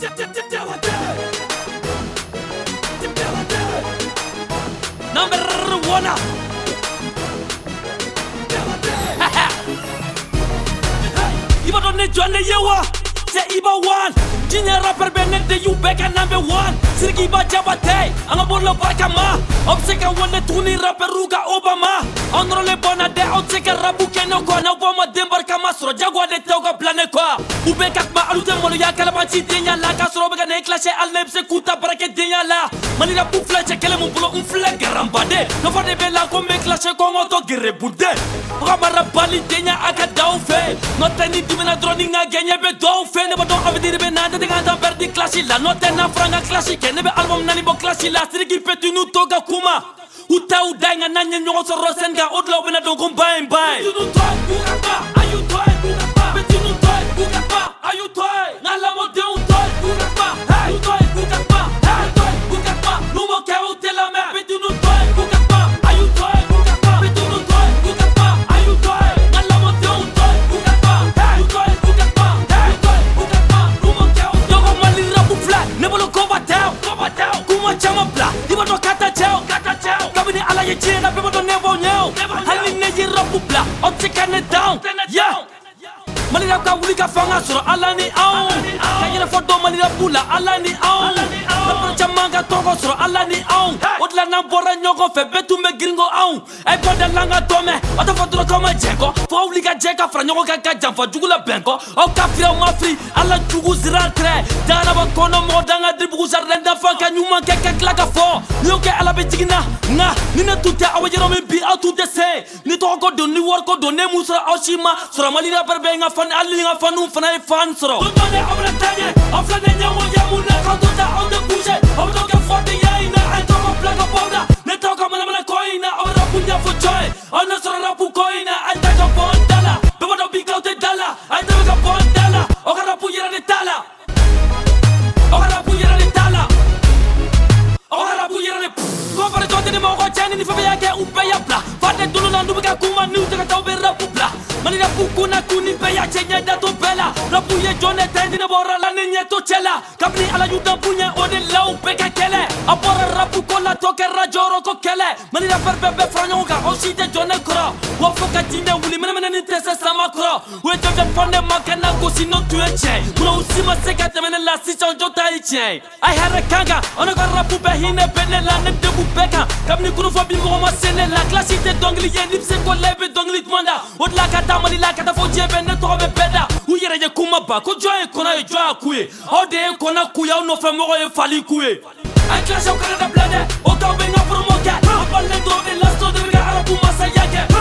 Number one. Iba don't need Johnny Yawa. Say Iba one. Junior rapper Benedict, you back at number one. Sirgi Bajabate, Angabolo Barkama. Obseka one tuni rapper Ruga Obama. Honorable Bonade, Obseka Rabukeno, Obama Dembarkama, Jagua de Toga Planequa. Ubekatma Alutemoloya Kalabachi Dina La Casroba Neclache Alnepse Kuta Braketina La. Manila Pufla Chakelamulo, Flag Rambade. No for the Bella come clash Komoto Girebude. Rabara Bali Dina Akadaufe. Not any Dimina droning again, but don't fail, but don't have the Benada. Perdi classila, notena franga classique, nebe album nani bo classila, strigi petu nu toga kuma. Uta udanga nanya nyoso rosenga, odla obena dongo bye bye. Petu nu toy, bugapa, ayu toy, bugapa. Petu nu toy, bugapa, ayu toy. Nala mo de un toy, bugapa, hey, toy, bugapa, hey, toy, bugapa. Numo ke utela me, petu nu toy, bugapa, ayu toy, bugapa. Petu nu toy, bugapa, ayu toy. Nala mo de un toy, bugapa, hey, toy, bugapa, hey, toy, bugapa. Never look over down, Kuma Chama Bla, you don't kata chow, Kabini ala ye chena, people don't never know. Hali neji rapu bla, object it down, yeah. Malira ka wulika fanga soro alani au. Kanyana fodo malira bula alani au. Napra chamanga togo soro alani au. Odla na bora nyoko fe betu me gringo au. Ay poda langa tome, oto fodo koma jeko. Fo wulika jeka fra nyoko ka jamfa jugula benko. O kafira ma free, ala jugu zira tre. Dana ba kono modanga dribu zarenda fanka nyuma keka klaka fo. Nyoke ala be jigina, nga nina tuta awajero me bi au tuta se. Ni to ko do ni wor ko do ne musra oshima. Soro malira perbenga fan alinga fanu fana fan soro. Tutone obra tanye, oflane nyawo yamuna kantuta on the bouche. Obdo ke forte yaina, I talk of black powder. Ne talk of mana koina, obra punya for joy. On the soro rapu koina, I take a bond dollar. Bebo do big out the dollar, I take a bond dollar. Okara puyera de tala. Okara puyera de tala. Okara puyera de Kopare tote de mo ko chani ni fabia ke upeya bla. Fate dulu na ndubuka kuma ni utaka taube rapu bla. Manina pukuna kuni peya chenya da to bela. Rapu ye jone tendi na bora la ninye to chela. Kapni ala yuda punya ode lau peka kele. Apora rapu kola toke rajoro ko kele. Manina perbebe franyoga osite jone kro. Wafoka jine wuli mena ni tese sama kro. We joje fonde makana gosi no tu eche. Bro usima seka temene la si chonjo tai che. I had a kanga on a rapu behine bene la ne debu beka. Kapni kunu fobi mo ma sene la classite dongli ye lipse ko lebe dongli tmanda. Odla kata malila kata fo jebe ne to be beda. Uyere je kuma ba ko joye kona e joa kuye. Ode kona kuya no fe mo e fali kuye. I clash au Canada blende. O ka benga promoka. Apalle do de lasto de ga arabu masayake.